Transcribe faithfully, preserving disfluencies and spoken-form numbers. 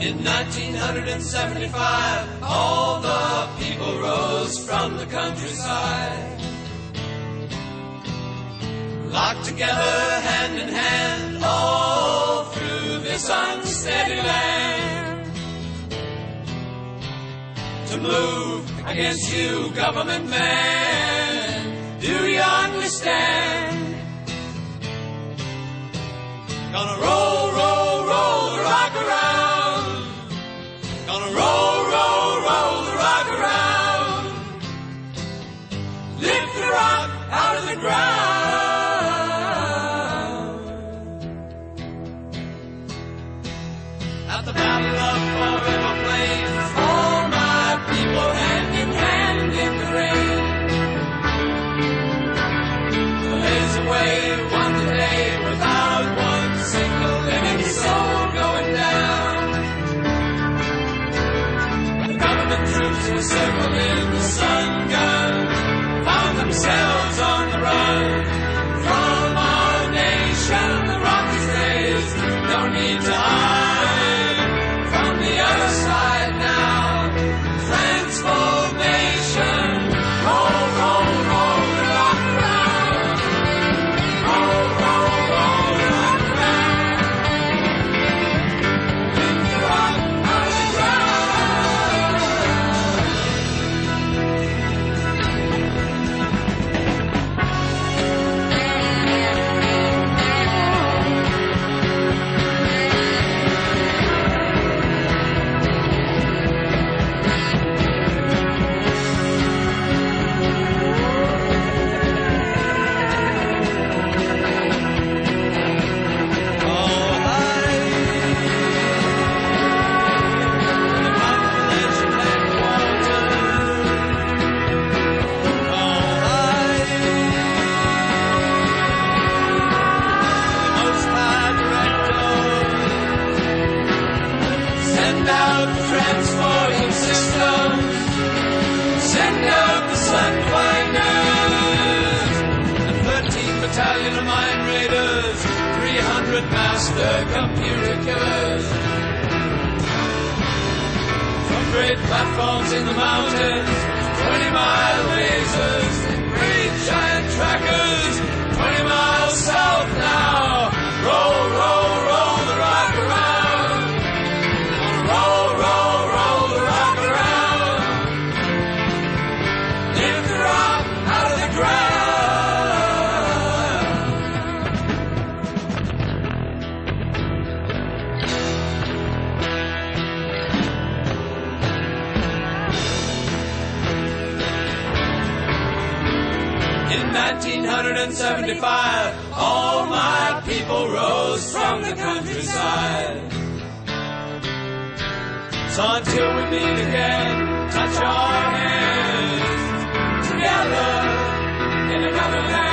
In nineteen seventy-five, all the people rose from the countryside, locked together hand in hand all through this unsteady land. To move against you, government man, do you understand? Gonna roll, roll, roll the rock around. Gonna roll, roll, roll the rock around. Lift the rock out of the ground. At the Battle of Forever Plains, all my people hand in hand in the rain. Blaze away one day without one single living soul going down. The government troops were circling the sun gun, found themselves on the run from our nation. The Rockies days don't need to hide from the other side now. Transformation, roll, roll, roll the rock around. Roll, roll, roll the rock around. Lift the rock out of the send out the transporting systems, send out the Sunfinders, and thirteen battalion of mine raiders, three hundred master computer killers. From great platforms in the mountains, twenty mile lasers, and great giant trackers, twenty miles south now. Roll, roll, roll the rock around. Roll, roll, roll the rock around. Lift the rock out of the ground. In nineteen seventy-five, all my people rose from the countryside. So until we meet again, touch our hands together in another land.